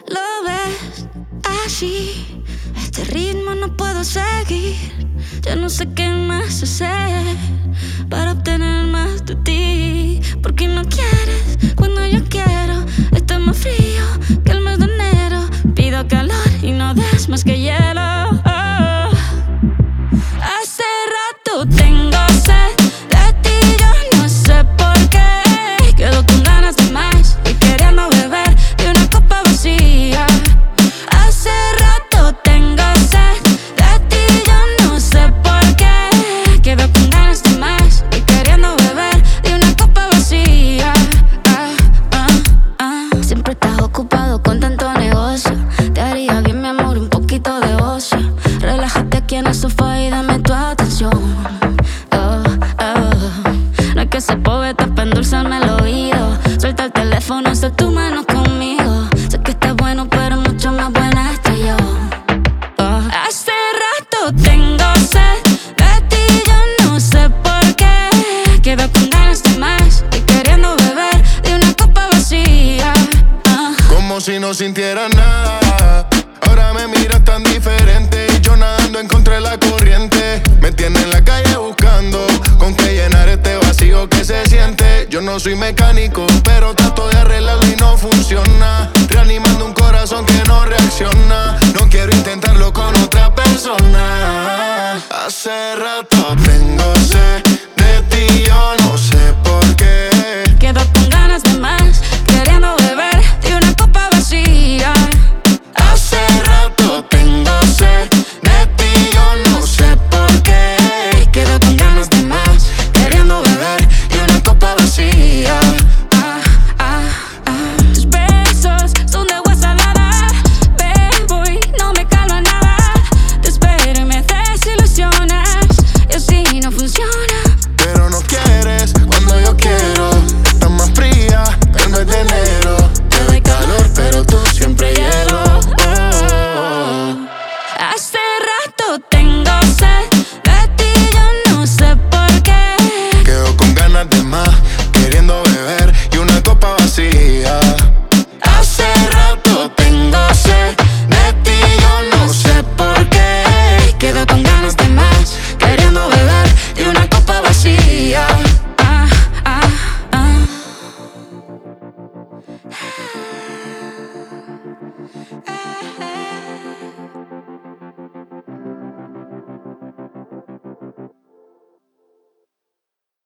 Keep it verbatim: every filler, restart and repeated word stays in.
Lo ves así, este ritmo no puedo seguir. Ya no sé qué más hacer para obtener más de ti. Porque no quieres cuando yo quiero. Está más frío que el mes de enero. Pido calor y no des más que hielo. Oh. Hace rato tengo sed de ti, yo no sé por qué. Quedo con ganas de más y queriendo beber de una copa vacía. Hace rato tengo sed de ti, yo no sé por qué. Quedo con ganas de más y queriendo beber de una copa vacía. Ah, ah, ah. Siempre estás ocupado con tanto negocio. Te haría bien, mi amor, un poquito de ocio. Relájate aquí en el sofá y dame tu atención. Oh, oh. No es que sea poeta para endulzarme el oído. Suelta el teléfono, haz tu mano conmigo. Sé que estás bueno, pero mucho más buena estoy yo. Oh. Hace rato tengo sed de ti, yo no sé por qué. Quedo con ganas de más y queriendo beber de una copa vacía. Oh. Como si no sintiera nada. Ahora me miras tan diferente y yo nadando en contra de la corriente. Me tiene en la calle buscando con qué llenar este vacío que se siente. Yo no soy mecánico, pero trato de arreglarlo y no funciona. Reanimando un corazón que no reacciona. No quiero intentarlo con otra persona. Hace rato